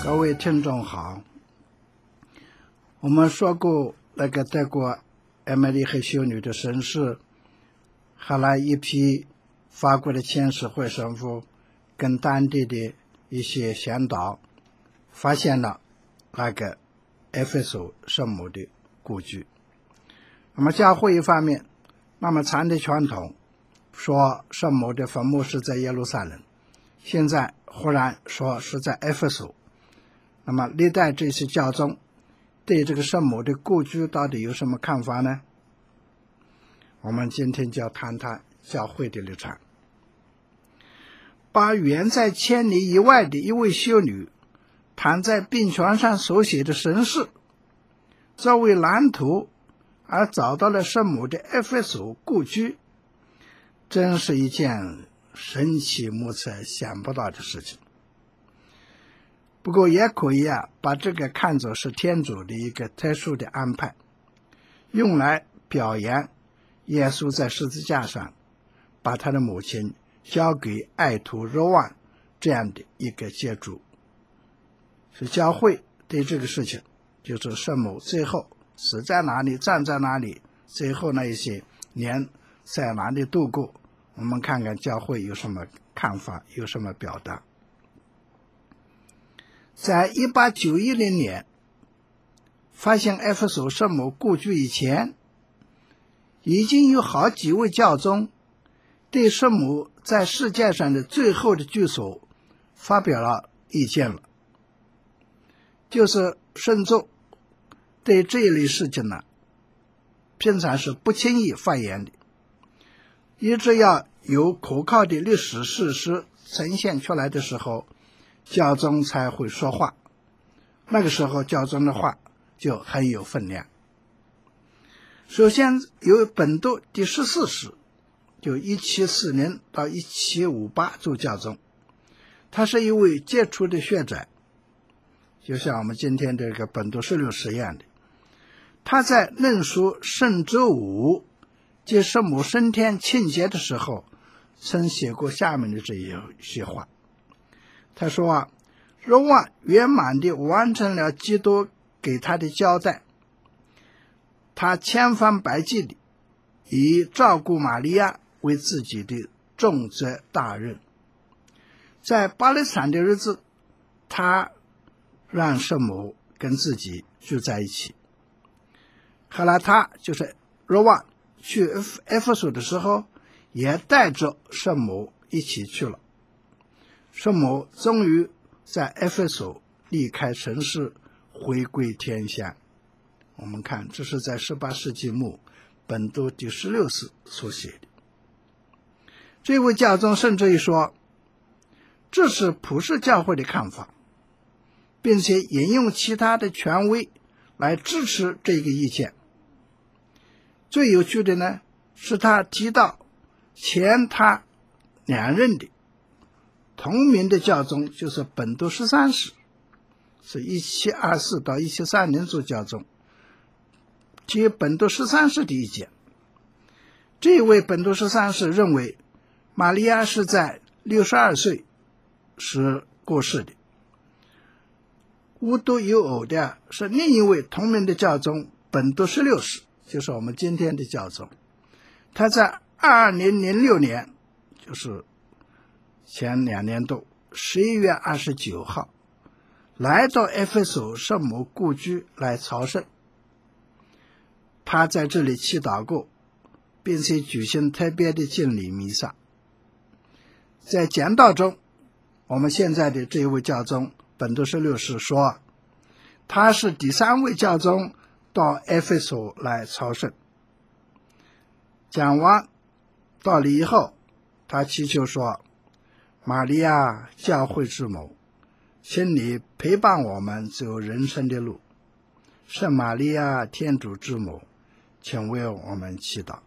各位听众好，我们说过那个德国艾梅里黑修女的身世，后来一批法国的遣使会神父跟当地的一些向导发现了那个埃菲索圣母的故居。那么教会一方面那么长的传统说圣母的坟墓是在耶路撒冷，现在忽然说是在埃菲索。那么历代这些教宗对这个圣母的故居到底有什么看法呢？我们今天就要谈谈教会的立场。把远在千里以外的一位修女躺在病床上所写的神事作为蓝图，而找到了圣母的埃菲索故居，真是一件神奇莫测想不到的事情。不过也可以把这个看作是天主的一个特殊的安排，用来表扬耶稣在十字架上把他的母亲交给爱徒若望这样的一个接触。是教会对这个事情，就是圣母最后死在哪里，站在哪里，最后那一些年在哪里度过，我们看看教会有什么看法，有什么表达。在1890年发现埃菲索圣母故居以前，已经有好几位教宗对圣母在世界上的最后的居所发表了意见了。就是圣座对这一类事情呢，平常是不轻易发言的，一直要有可靠的历史事实呈现出来的时候，教宗才会说话，那个时候教宗的话就很有分量。首先有本笃第14世，就1740到1758做教宗，他是一位杰出的学者，就像我们今天这个本笃16世一样的。他在论述圣周五即圣母升天庆节的时候，曾写过下面的这一些话。他说若望圆满地完成了基督给他的交代，他千方百计地以照顾玛利亚为自己的重责大任。在巴勒斯坦的日子，他让圣母跟自己住在一起。后来他就是若望去埃菲索的时候，也带着圣母一起去了。圣母终于在埃菲索离开城市，回归天下。我们看这是在18世纪末本笃第16世所写的。这位教宗甚至于说这是普世教会的看法，并且引用其他的权威来支持这个意见。最有趣的呢，是他提到前他两任的同名的教宗，就是本笃13世，是1724到1730做教宗，提本笃13世的意见。这位本笃13世认为玛利亚是在62岁时过世的。无独有偶的是，另一位同名的教宗本笃16世，就是我们今天的教宗，他在2006年，就是前2年多11月29号来到埃菲索圣母故居来朝圣。他在这里祈祷过，并且举行特别的敬礼弥撒。在讲道中，我们现在的这一位教宗本笃16世说，他是第3位教宗到埃菲索来朝圣。讲完道理以后，他祈求说，玛利亚教会之母，请你陪伴我们走人生的路。圣玛利亚天主之母，请为我们祈祷。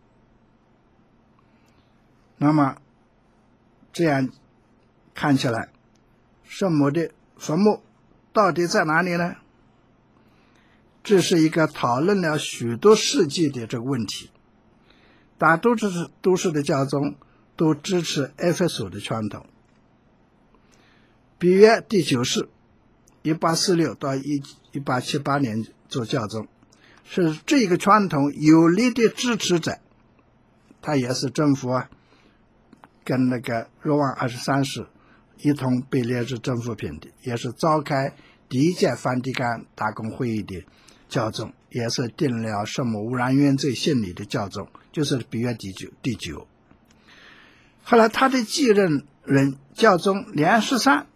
那么这样看起来，圣母的坟墓到底在哪里呢？这是一个讨论了许多世纪的这个问题。大多数的教宗都支持埃菲索的传统。比约第9世 1846到1878年做教宗，是这个传统有力的支持者。他也是政府跟那个若望23世一同被列入政府品的，也是召开第一届梵蒂冈大公会议的教宗，也是定了圣母污染原罪信理的教宗，就是比约第九。后来他的继任人教宗连13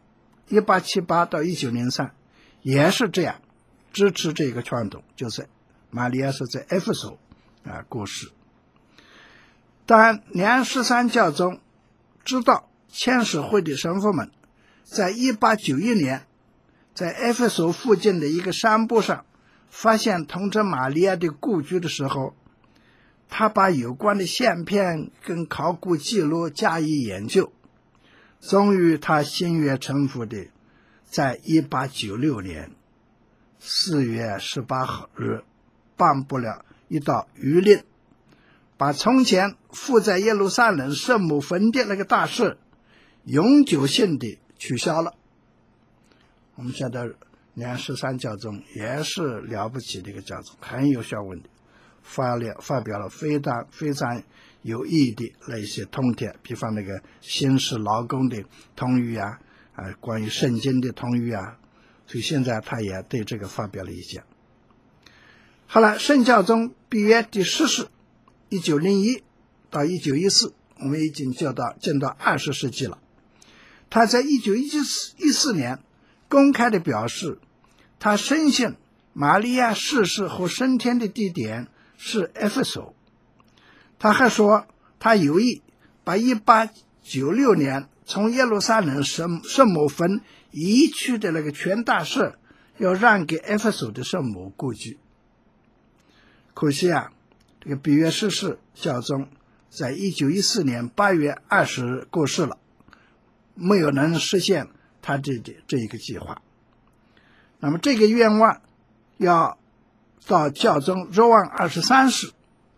1878到1903也是这样支持这个传统，就是玛利亚是在埃弗所过世。但连13教宗知道千使会的神父们在1891年在埃弗所附近的一个山坡上发现童贞玛利亚的故居的时候，他把有关的相片跟考古记录加以研究，终于他心悦诚服的在1896年4月18日颁布了一道谕令，把从前附在耶路撒冷圣母坟的那个大事永久性的取消了。我们现在连13教宗也是了不起的一个教宗，很有学问的，发表了非常有意义的那些通帖，比方那个新式劳工的通谕关于圣经的通谕所以现在他也对这个发表了意见。后来圣教宗比约第10世1901到1914，我们已经进到20世纪了。他在1914年公开的表示，他深信玛利亚逝世和升天的地点是埃弗所。他还说，他有意把1896年从耶路撒冷圣母坟移去的那个全大事要让给埃弗所的圣母故居。可惜这个比约10世教宗在1914年8月20日过世了，没有能实现他这一个计划。那么这个愿望要到教宗若望23世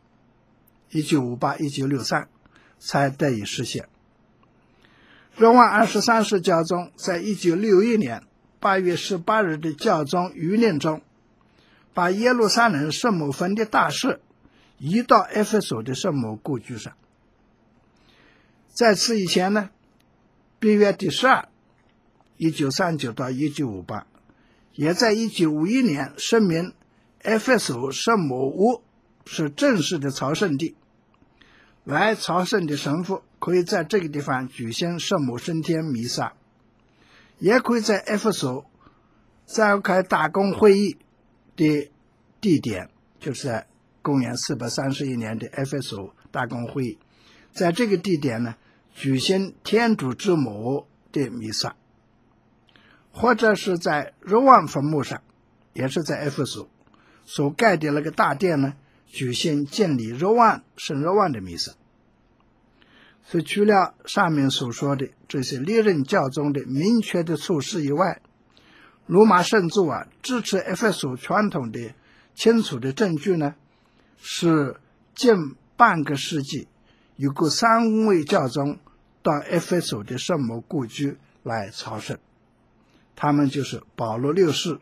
1958-1963才得以实现。若望23世教宗在1961年8月18日的教宗谕令中，把耶路撒冷圣母坟的大事移到埃弗所的圣母故居上。在此以前呢，比约第12 1939到1958也在1951年声明埃弗所圣母屋是正式的朝圣地，来朝圣的神父可以在这个地方举行圣母升天弥撒，也可以在埃弗所召开大公会议的地点，就是在公元431年的埃弗所大公会议，在这个地点呢举行天主之母的弥撒，或者是在若望坟墓上，也是在埃弗所所盖的那个大殿呢举行建立圣若望的弥撒。所以除了上面所说的这些历任教宗的明确的措施以外，罗马圣祖支持埃弗所传统的清楚的证据呢，是近半个世纪有过3位教宗到埃弗所的圣母故居来朝圣，他们就是保罗6世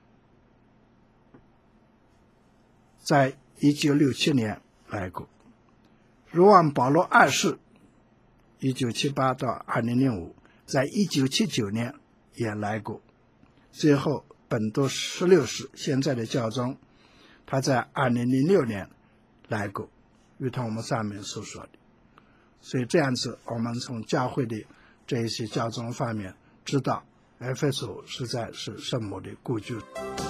在1967年来过，若望保罗2世1978到2005在1979年也来过，最后本笃16世现在的教宗他在2006年来过，如同我们上面所说的。所以这样子我们从教会的这一些教宗方面知道埃弗所实在是圣母的故居。